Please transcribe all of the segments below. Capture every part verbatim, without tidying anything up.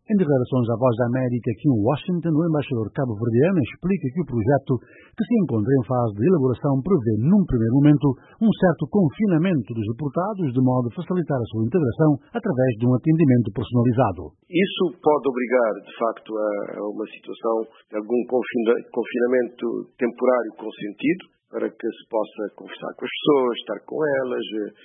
Em declarações à Voz da América aqui em Washington, o embaixador cabo-verdiano explica que o projeto, que se encontra em fase de elaboração, prevê, num primeiro momento, um certo confinamento dos deportados, de modo a facilitar a sua integração através de um atendimento personalizado. Isso pode obrigar, de facto, a uma situação de algum confinamento temporário consentido, para que se possa conversar com as pessoas, estar com elas,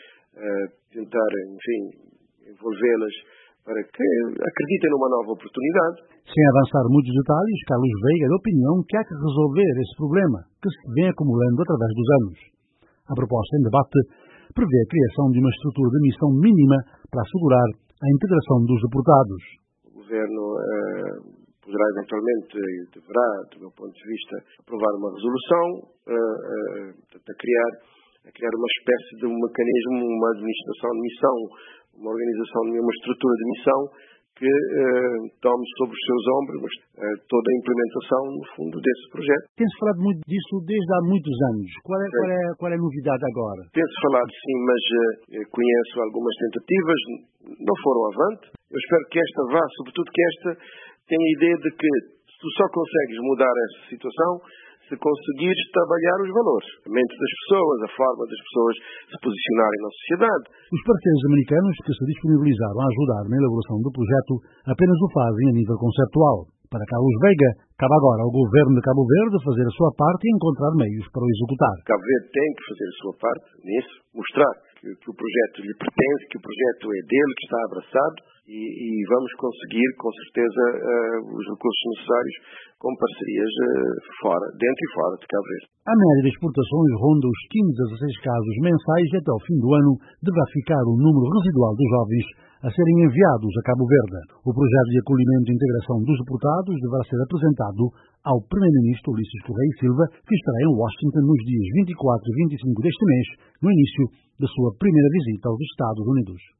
tentar, enfim, envolvê-las, para que acreditem numa nova oportunidade. Sem avançar muitos detalhes, Carlos Veiga é da opinião que há que resolver esse problema, que se vem acumulando através dos anos. A proposta em debate prevê a criação de uma estrutura de missão mínima para assegurar a integração dos deportados. O Governo eh, poderá eventualmente, e deverá, do meu ponto de vista, aprovar uma resolução eh, eh, a, criar, a criar uma espécie de um mecanismo, uma administração de missão, uma organização, uma estrutura de missão que eh, tome sobre os seus ombros eh, toda a implementação, no fundo, desse projeto. Tem-se falado muito disso desde há muitos anos. Qual é, qual é, qual é a novidade agora? Tem-se falado, sim, mas eh, conheço algumas tentativas, não foram avante. Eu espero que esta vá, sobretudo que esta tenha a ideia de que tu só consegues mudar essa situação se conseguires trabalhar os valores, a mente das pessoas, a forma das pessoas se posicionarem na sociedade. Os parceiros americanos que se disponibilizaram a ajudar na elaboração do projeto apenas o fazem a nível conceptual. Para Carlos Veiga, cabe agora ao governo de Cabo Verde fazer a sua parte e encontrar meios para o executar. Cabo Verde tem que fazer a sua parte nisso, mostrar que, que o projeto lhe pertence, que o projeto é dele, que está abraçado e, e vamos conseguir, com certeza, uh, os recursos necessários com parcerias uh, fora, dentro e fora de Cabo Verde. A média de exportações ronda os quinze a dezasseis casos mensais e até ao fim do ano deverá ficar o número residual de jovens a serem enviados a Cabo Verde. O projeto de acolhimento e integração dos deportados deverá ser apresentado ao primeiro-ministro Ulisses Correia e Silva, que estará em Washington nos dias vinte e quatro e vinte e cinco deste mês, no início da sua primeira visita aos Estados Unidos.